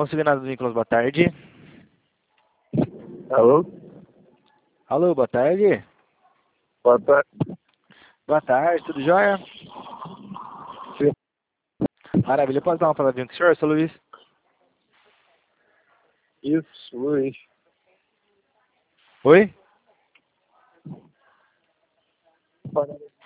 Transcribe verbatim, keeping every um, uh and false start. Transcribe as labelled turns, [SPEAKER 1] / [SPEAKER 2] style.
[SPEAKER 1] Consignados Nicolas, boa tarde.
[SPEAKER 2] Alô?
[SPEAKER 1] Alô, boa tarde.
[SPEAKER 2] Boa tarde.
[SPEAKER 1] Boa tarde, tudo jóia?
[SPEAKER 2] Sim.
[SPEAKER 1] Maravilha, posso dar uma palavrinha com o senhor, seu Luiz?
[SPEAKER 2] Isso, Luiz.
[SPEAKER 1] Oi?
[SPEAKER 2] Pode.